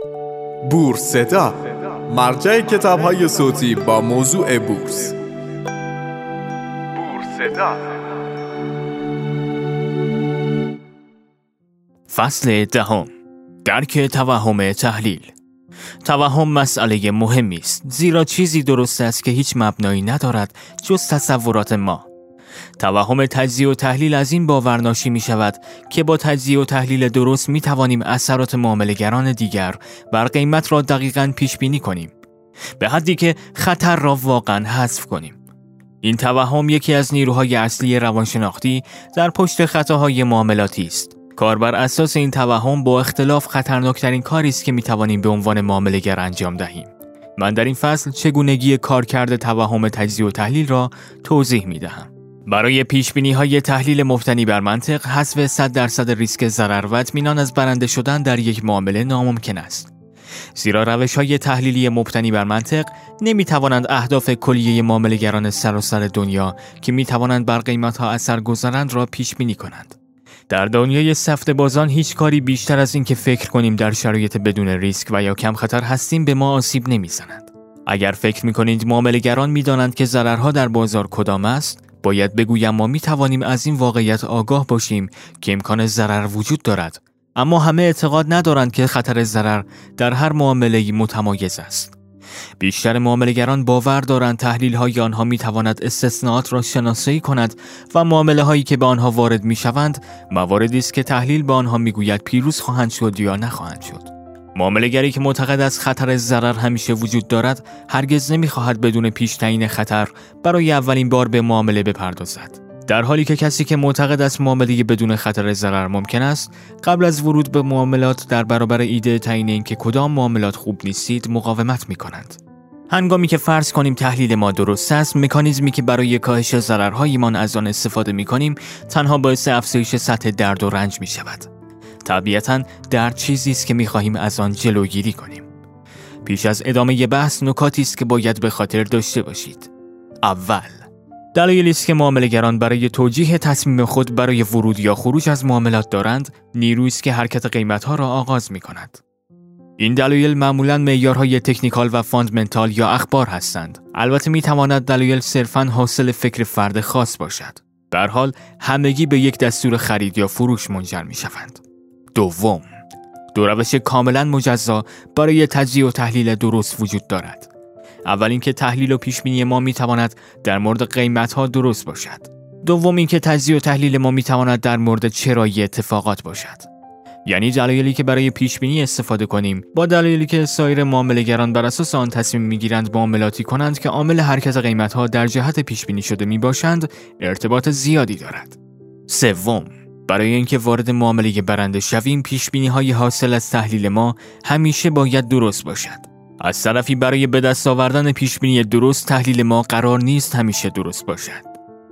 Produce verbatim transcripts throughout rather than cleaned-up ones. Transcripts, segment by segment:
بورستا، مرجع کتاب‌های صوتی با موضوع بورس. بورستا. فصل دهم، درک توهم تحلیل. توهم مسئله مهمی است، زیرا چیزی درست است که هیچ مبنایی ندارد جز تصورات ما. توهم تجزیه و تحلیل از این باور ناشی می شود که با تجزیه و تحلیل درست می توانیم اثرات معامله‌گران دیگر بر قیمت را دقیقاً پیش بینی کنیم، به حدی که خطر را واقعاً حذف کنیم. این توهم یکی از نیروهای اصلی روانشناختی در پشت خطاهای معاملاتی است. کار بر اساس این توهم با اختلاف خطرناکترین کاری است که می توانیم به عنوان معامله‌گر انجام دهیم. من در این فصل چگونگی کارکرد توهم تجزیه و تحلیل را توضیح می دهم. برای پیشبینی‌های تحلیل مبتنی بر منطق، حذف صد درصد ریسک ضرر و اطمینان از برنده شدن در یک معامله ناممکن است. زیرا روش‌های تحلیلی مبتنی بر منطق نمی‌توانند اهداف کلیه معامله‌گران سراسر دنیا که می‌توانند بر قیمت‌ها اثر گذارند را پیش بینی کنند. در دنیای سفته بازان هیچ کاری بیشتر از این که فکر کنیم در شرایط بدون ریسک و یا کم خطر هستیم به ما آسیب نمی‌زند. اگر فکر می‌کنید معامله‌گران می‌دانند که ضررها در بازار کدام است، باید بگویم ما می‌توانیم از این واقعیت آگاه باشیم که امکان ضرر وجود دارد، اما همه اعتقاد ندارند که خطر ضرر در هر معامله‌ای متمایز است. بیشتر معامله‌گران باور دارند تحلیل‌های آنها می‌تواند استثناءات را شناسایی کند و معامله‌هایی که به آنها وارد می‌شوند مواردی است که تحلیل به آنها می‌گوید پیروز خواهند شد یا نخواهند شد. معامله‌گری که معتقد است خطر ضرر همیشه وجود دارد، هرگز نمی‌خواهد بدون پیش تعیین خطر برای اولین بار به معامله بپردازد. در حالی که کسی که معتقد است معامله بدون خطر ضرر ممکن است، قبل از ورود به معاملات در برابر ایده تعیین اینکه کدام معاملات خوب نیستید مقاومت می‌کنند. هنگامی که فرض کنیم تحلیل ما درست است، مکانیزمی که برای کاهش ضررهایمان از آن استفاده می‌کنیم تنها باعث افزایش سطح درد و رنج می‌شود. طبیعتاً درد چیزی است که می‌خواهیم از آن جلوگیری کنیم. پیش از ادامه بحث نکاتی است که باید به خاطر داشته باشید. اول، دلایلی است که معامله‌گران برای توجیه تصمیم خود برای ورود یا خروج از معاملات دارند، نیرویی است که حرکت قیمت‌ها را آغاز می‌کند. این دلایل معمولاً معیارهای تکنیکال و فاندامنتال یا اخبار هستند. البته می‌تواند دلایل صرفاً حاصل فکر فرد خاص باشد. به هر حال همگی به یک دستور خرید یا فروش منجر می‌شوند. دوم، دو روش کاملاً مجزا برای تجزیه و تحلیل درست وجود دارد. اول اینکه تحلیل و پیشبینی ما میتواند در مورد قیمت‌ها درست باشد. دوم اینکه تجزیه و تحلیل ما میتواند در مورد چرایی اتفاقات باشد. یعنی دلایلی که برای پیشبینی استفاده کنیم با دلایلی که سایر معامله‌گران بر اساس آن تصمیم میگیرند معاملاتی کنند که عامل حرکت قیمت‌ها در جهت پیشبینی شده میباشند ارتباط زیادی دارد. سوم، برای اینکه وارد معامله برنده شویم، پیشبینی‌های حاصل از تحلیل ما همیشه باید درست باشد. از طرفی برای به دست آوردن پیشبینی درست، تحلیل ما قرار نیست همیشه درست باشد.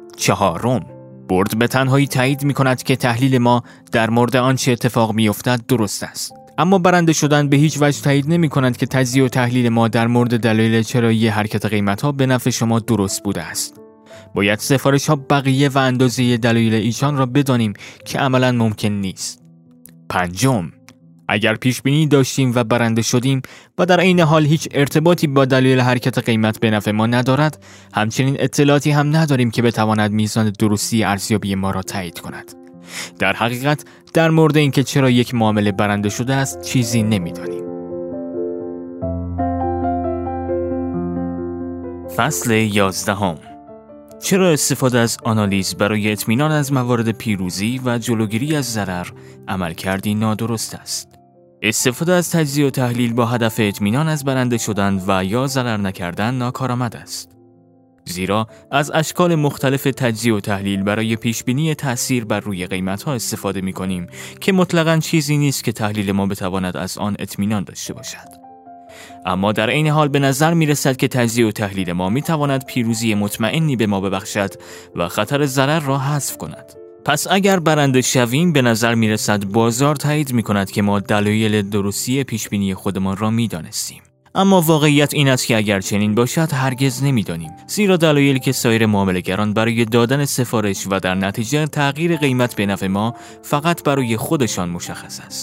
چهارم، برد به تنهایی تایید می‌کند که تحلیل ما در مورد آنچه اتفاق می‌افتد درست است. اما برنده شدن به هیچ وجه تایید نمی‌کند که تجزیه و تحلیل ما در مورد دلایل چرایی حرکت قیمت‌ها به نفع شما درست بوده است. باید سفارش‌ها بقیه و اندازه دلایل ایشان را بدانیم که عملاً ممکن نیست. پنجم، اگر پیش بینی داشتیم و برنده شدیم و در عین حال هیچ ارتباطی با دلایل حرکت قیمت به نفع ما ندارد، همچنین اطلاعاتی هم نداریم که بتواند میزان درستی ارزیابی ما را تایید کند. در حقیقت در مورد اینکه چرا یک معامله برنده شده است چیزی نمیدانیم. فصل یازدهم، چرا استفاده از آنالیز برای اطمینان از موارد پیروزی و جلوگیری از ضرر عملکردی نادرست است. استفاده از تجزیه و تحلیل با هدف اطمینان از برنده شدن و یا ضرر نکردن ناکارآمد است. زیرا از اشکال مختلف تجزیه و تحلیل برای پیشبینی تأثیر بر روی قیمت‌ها استفاده می‌کنیم که مطلقاً چیزی نیست که تحلیل ما بتواند از آن اطمینان داشته باشد. اما در عین حال به نظر می‌رسد که تجزیه و تحلیل ما می‌تواند پیروزی مطمئنی به ما ببخشد و خطر ضرر را حذف کند. پس اگر برنده شویم به نظر می‌رسد بازار تایید می‌کند که ما دلایل درستی پیشبینی خودمان را می‌دانستیم. اما واقعیت این است که اگر چنین باشد هرگز نمی‌دانیم، زیرا دلایلی که سایر معامله‌گران برای دادن سفارش و در نتیجه تغییر قیمت به نفع ما فقط برای خودشان مشخص است.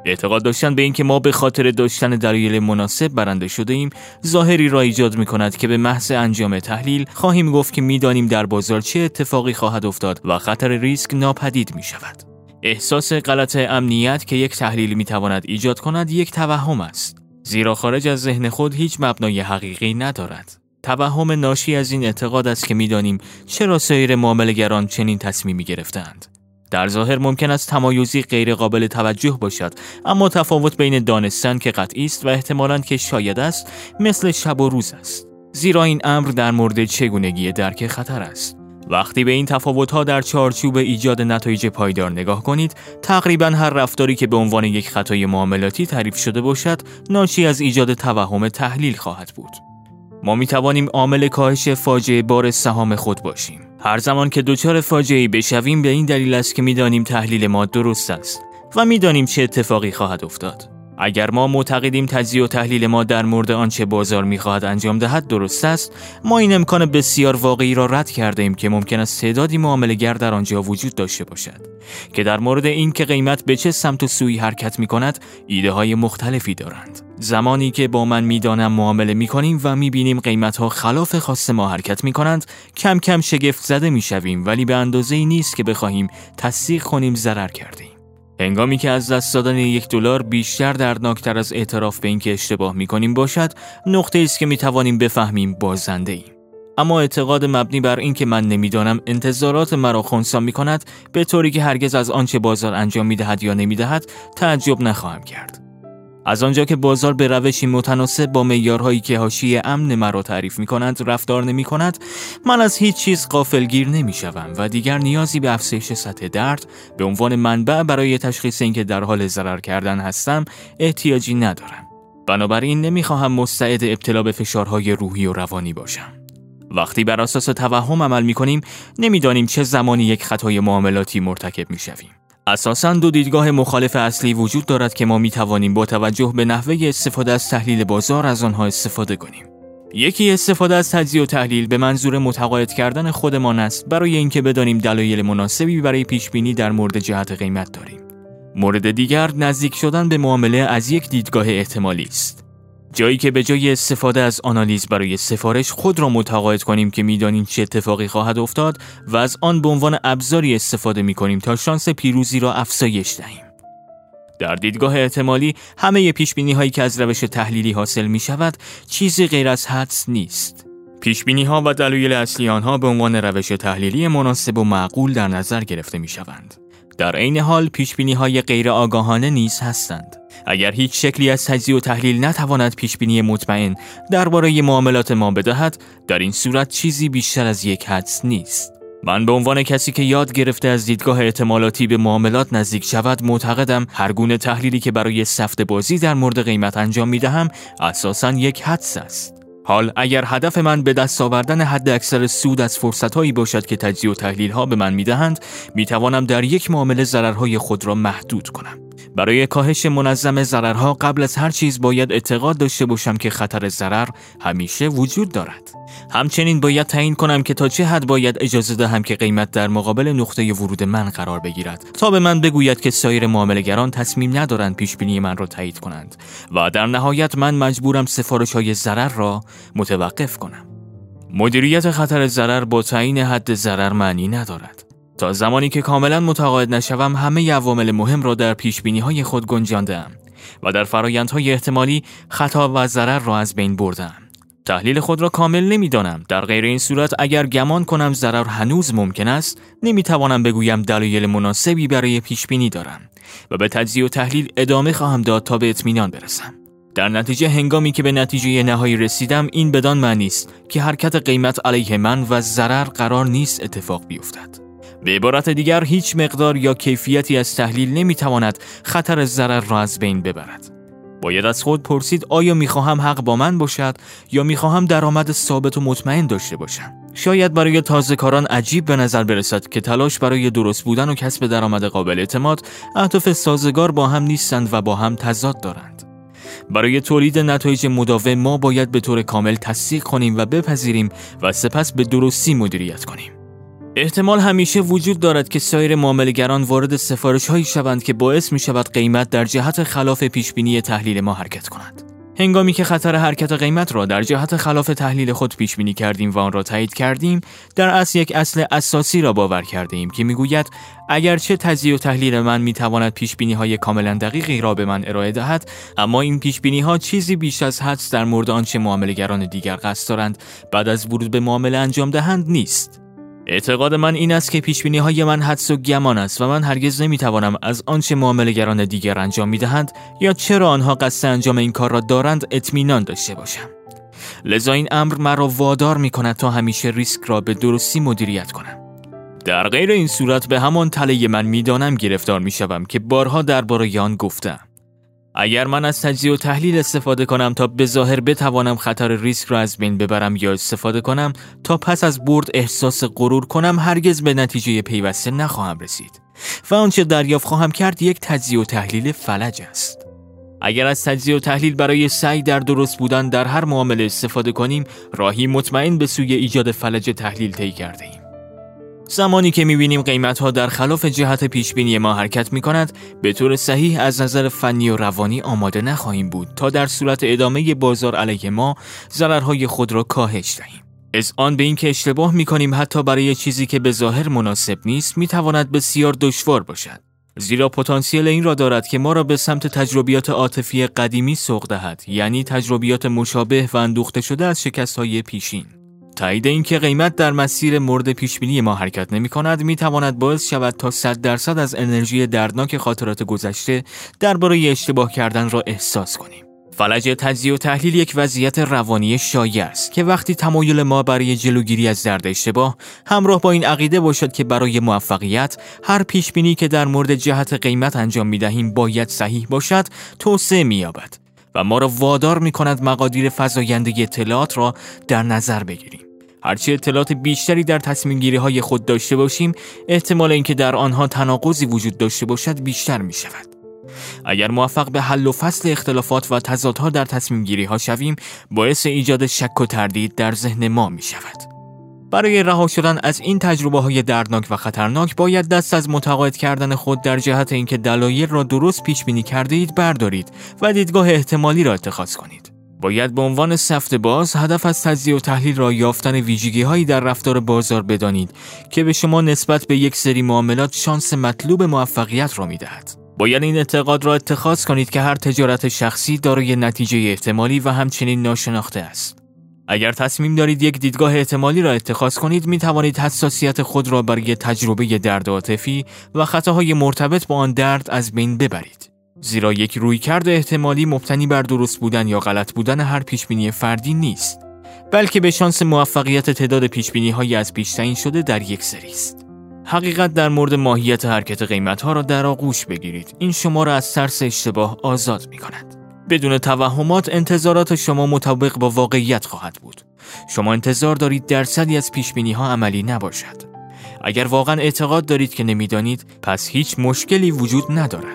اعتقاد داشتن به این که ما به خاطر داشتن دلایل مناسب برنده شده ایم، ظاهری را ایجاد می کند که به محض انجام تحلیل خواهیم گفت که می دانیم در بازار چه اتفاقی خواهد افتاد و خطر ریسک ناپدید می شود. احساس غلط امنیت که یک تحلیل می تواند ایجاد کند یک توهم است، زیرا خارج از ذهن خود هیچ مبنای حقیقی ندارد. توهم ناشی از این اعتقاد است که می دانیم چرا سایر معامله‌گران چنین تصمیمی گرفتند. در ظاهر ممکن است تمایزی غیر قابل توجه باشد، اما تفاوت بین دانستن که قطعی است و احتمالاً که شاید است مثل شب و روز است، زیرا این امر در مورد چگونگی درک خطر است. وقتی به این تفاوت‌ها در چارچوب ایجاد نتایج پایدار نگاه کنید، تقریباً هر رفتاری که به عنوان یک خطای معاملاتی تعریف شده باشد، ناشی از ایجاد توهم تحلیل خواهد بود. ما می توانیم عامل کاهش فاجعه بار سهام خود باشیم. هر زمان که دچار فاجعه‌ای بشویم به این دلیل است که می دانیم تحلیل ما درست است و می دانیم چه اتفاقی خواهد افتاد. اگر ما معتقدیم تجزیه و تحلیل ما در مورد آنچه بازار می خواهد انجام دهد درست است، ما این امکان بسیار واقعی را رد کرده ایم که ممکن است تعدادی معامله‌گر در آنجا وجود داشته باشد که در مورد این که قیمت به چه سمت و سوی حرکت می کند ایده های مختلفی دارند. زمانی که با من میدانم معامله میکنیم و میبینیم قیمتها خلاف خواست ما حرکت میکنند، کم کم شگفت زده میشویم، ولی به اندازه‌ای نیست که بخواهیم تصدیق کنیم ضرر کردیم. هنگامی که از دست دادن یک دلار بیشتر دردناکتر از اعتراف به اینکه اشتباه میکنیم باشد، نقطه است که میتوانیم بفهمیم بازنده ایم. اما اعتقاد مبنی بر این که من نمیدانم انتظارات مرا خنثی میکند، به طوری که هرگز از آنچه بازار انجام میدهد یا نمیدهد تعجب نخواهم کرد. از آنجا که بازار به روشی متناسب با معیارهایی که حاشیه امن مرا تعریف می‌کند رفتار نمی‌کند، من از هیچ چیز غافلگیر نمی‌شوم و دیگر نیازی به افزایش سطح درد به عنوان منبع برای تشخیص اینکه در حال ضرر کردن هستم احتیاجی ندارم. بنابراین نمی‌خواهم مستعد ابتلا به فشارهای روحی و روانی باشم. وقتی بر اساس توهم عمل می‌کنیم، نمی‌دانیم چه زمانی یک خطای معاملاتی مرتکب می‌شویم. اساساً دو دیدگاه مخالف اصلی وجود دارد که ما می توانیم با توجه به نحوه استفاده از تحلیل بازار از آنها استفاده کنیم. یکی استفاده از تجزیه و تحلیل به منظور متقاعد کردن خودمان است برای اینکه بدانیم دلایل مناسبی برای پیشبینی در مورد جهت قیمت داریم. مورد دیگر نزدیک شدن به معامله از یک دیدگاه احتمالی است. جایی که به جای استفاده از آنالیز برای سفارش خود را متقاعد کنیم که می‌دانیم چه اتفاقی خواهد افتاد و از آن به عنوان ابزاری استفاده می‌کنیم تا شانس پیروزی را افزایش دهیم. در دیدگاه احتمالی همه پیشبینی‌هایی که از روش تحلیلی حاصل می‌شود چیزی غیر از حدس نیست. پیشبینی‌ها و دلایل اصلی آنها به عنوان روش تحلیلی مناسب و معقول در نظر گرفته می‌شوند. در عین حال پیشبینی‌های غیر آگاهانه نیز هستند. اگر هیچ شکلی از تجزیه و تحلیل نتواند پیشبینی مطمئن درباره معاملات ما بدهد، در این صورت چیزی بیشتر از یک حدس نیست. من به عنوان کسی که یاد گرفته از دیدگاه احتمالاتی به معاملات نزدیک شود، معتقدم هر گونه تحلیلی که برای سفت بازی در مورد قیمت انجام می‌دهم اساساً یک حدس است. حال اگر هدف من به دست آوردن حد اکثر سود از فرصت‌هایی باشد که تجزیه و تحلیل‌ها به من می‌دهند، می‌توانم در یک معامله ضررهای خود را محدود کنم. برای کاهش منظم ضررها قبل از هر چیز باید اعتقاد داشته باشم که خطر ضرر همیشه وجود دارد. همچنین باید تعیین کنم که تا چه حد باید اجازه دهم که قیمت در مقابل نقطه ورود من قرار بگیرد تا به من بگوید که سایر معامله‌گران تصمیم ندارند پیشبینی من را تایید کنند و در نهایت من مجبورم سفارش‌های ضرر را متوقف کنم. مدیریت خطر ضرر با تعیین حد ضرر معنی ندارد. تا زمانی که کاملا متقاعد نشوم همه عوامل مهم را در پیشبینی‌های خود گنجانده‌ام و در فرآیندهای احتمالی خطا و ضرر را از بین بردم. تحلیل خود را کامل نمی‌دانم. در غیر این صورت اگر گمان کنم ضرر هنوز ممکن است، نمی‌توانم بگویم دلایل مناسبی برای پیشبینی دارم و به تجزیه و تحلیل ادامه خواهم داد تا به اطمینان برسم. در نتیجه هنگامی که به نتیجه نهایی رسیدم، این بدان معنی است که حرکت قیمت علیه من و ضرر قرار نیست اتفاق بیفتد. به عبارت دیگر هیچ مقدار یا کیفیتی از تحلیل نمی‌تواند خطر ضرر را از بین ببرد. باید از خود پرسید آیا می‌خواهم حق با من باشد یا می‌خواهم درآمد ثابت و مطمئن داشته باشم. شاید برای تازه‌کاران عجیب به نظر برسد که تلاش برای درست بودن و کسب درآمد قابل اعتماد اهداف سازگار با هم نیستند و با هم تضاد دارند. برای تولید نتایج مداوم ما باید به طور کامل تصدیق کنیم و بپذیریم و سپس به درستی مدیریت کنیم. احتمال همیشه وجود دارد که سایر معامله‌گران وارد سفارش‌هایی شوند که باعث می‌شود قیمت در جهت خلاف پیشبینی تحلیل ما حرکت کند. هنگامی که خطر حرکت قیمت را در جهت خلاف تحلیل خود پیش بینی کردیم و آن را تایید کردیم، در اصل یک اصل اساسی را باور کرده ایم که میگوید اگرچه تجزیه و تحلیل من میتواند پیش بینی های کاملا دقیقی را به من ارائه دهد، اما این پیش بینی ها چیزی بیش از حدس در مورد آنچه معامله‌گران دیگر قصد دارند بعد از ورود به معامله انجام دهند نیست. اعتقاد من این است که پیشبینی های من حدس و گمان است و من هرگز نمیتوانم از آنچه معامله‌گران دیگر انجام میدهند یا چرا آنها قصد انجام این کار را دارند اطمینان داشته باشم. لذا این امر مرا وادار میکند تا همیشه ریسک را به درستی مدیریت کنم. در غیر این صورت به همان تله من میدانم گرفتار میشوم که بارها درباره آن گفتم. اگر من از تجزیه و تحلیل استفاده کنم تا به ظاهر بتوانم خطر ریسک را از بین ببرم یا استفاده کنم تا پس از برد احساس غرور کنم، هرگز به نتیجه پیوسته نخواهم رسید و آنچه دریافت خواهم کرد یک تجزیه و تحلیل فلج است. اگر از تجزیه و تحلیل برای سعی در درست بودن در هر معامله استفاده کنیم، راهی مطمئن به سوی ایجاد فلج تحلیل طی کرده ایم. زمانی که می‌بینیم قیمت‌ها در خلاف جهت پیشبینی ما حرکت می‌کند، به طور صحیح از نظر فنی و روانی آماده نخواهیم بود تا در صورت ادامه بازار علیه ما ضررهای خود را کاهش دهیم. از آن به این که اشتباه می‌کنیم حتی برای چیزی که به ظاهر مناسب نیست می‌تواند بسیار دشوار باشد، زیرا پتانسیل این را دارد که ما را به سمت تجربیات عاطفی قدیمی سوق دهد، یعنی تجربیات مشابه و اندوخته شده از شکست‌های پیشین. تایید این که قیمت در مسیر مورد پیشبینی ما حرکت نمی کند می تواند باعث شود تا صد درصد از انرژی دردناک خاطرات گذشته درباره اشتباه کردن را احساس کنیم. فلج تجزیه و تحلیل یک وضعیت روانی شایع است که وقتی تمایل ما برای جلوگیری از درد اشتباه همراه با این عقیده باشد که برای موفقیت هر پیشبینی که در مورد جهت قیمت انجام می دهیم باید صحیح باشد، توسعه می یابد و ما را وادار می کند مقادیر فزاینده اطلاعات را در نظر بگیریم. هرچی اطلاعات بیشتری در تصمیم گیری های خود داشته باشیم، احتمال اینکه در آنها تناقضی وجود داشته باشد بیشتر می شود. اگر موفق به حل و فصل اختلافات و تضادها در تصمیم گیری ها شویم، باعث ایجاد شک و تردید در ذهن ما می شود. برای رها شدن از این تجربه های دردناک و خطرناک، باید دست از متقاعد کردن خود در جهت اینکه دلایل را درست پیش بینی کرده اید بردارید و دیدگاه احتمالی را اتخاذ کنید. باید به عنوان سفته باز هدف از تجزیه و تحلیل را یافتن ویژگی‌هایی در رفتار بازار بدانید که به شما نسبت به یک سری معاملات شانس مطلوب موفقیت را می‌دهد. باید این اعتقاد را اتخاذ کنید که هر تجارت شخصی دارای نتیجه احتمالی و همچنین ناشناخته است. اگر تصمیم دارید یک دیدگاه احتمالی را اتخاذ کنید، می توانید حساسیت خود را برای تجربه درد عاطفی و خطاهای مرتبط با آن درد از بین ببرید. زیرا یک رویکرد احتمالی مبتنی بر درست بودن یا غلط بودن هر پیشبینی فردی نیست، بلکه به شانس موفقیت تعداد پیشبینی‌های از پیش تعیین شده در یک سری است. حقیقت در مورد ماهیت حرکت قیمت‌ها را در آغوش بگیرید. این شما را از ترس اشتباه آزاد می‌کند. بدون توهمات، انتظارات شما مطابق با واقعیت خواهد بود. شما انتظار دارید درصدی از پیشبینی‌ها عملی نباشد. اگر واقعا اعتقاد دارید که نمی‌دانید، پس هیچ مشکلی وجود ندارد.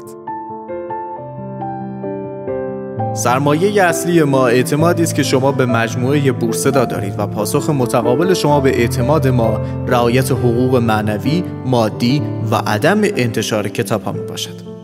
سرمایه اصلی ما اعتمادی است که شما به مجموعه بورسدا دارید و پاسخ متقابل شما به اعتماد ما رعایت حقوق معنوی، مادی و عدم انتشار کتاب‌ها میباشد.